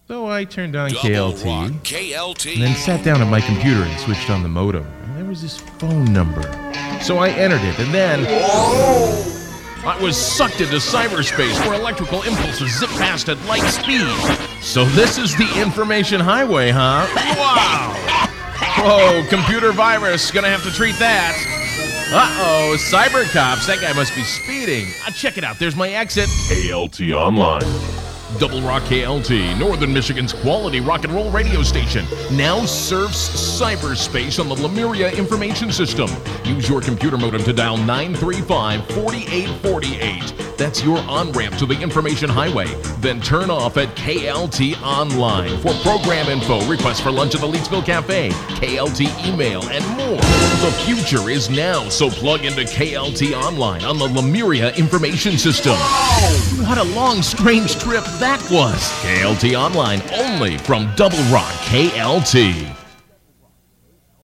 So I turned on Double KLT, Rock KLT. and then sat down at my computer and switched on the modem. And there was this phone number. So I entered it, and then I was sucked into cyberspace where electrical impulses zip past at light speed. So this is the information highway, huh? Wow! Whoa, computer virus, gonna have to treat that. Uh-oh, cyber cops, that guy must be speeding. Check it out, there's my exit. KLT Online. Double Rock KLT, Northern Michigan's quality rock and roll radio station, now serves cyberspace on the Lemuria Information System. Use your computer modem to dial 935-4848. That's your on-ramp to the information highway. Then turn off at KLT Online. For program info, requests for lunch at the Leedsville Cafe, KLT email, and more. The future is now, so plug into KLT Online on the Lemuria Information System. What a long, strange trip that was. KLT Online, only from Double Rock KLT.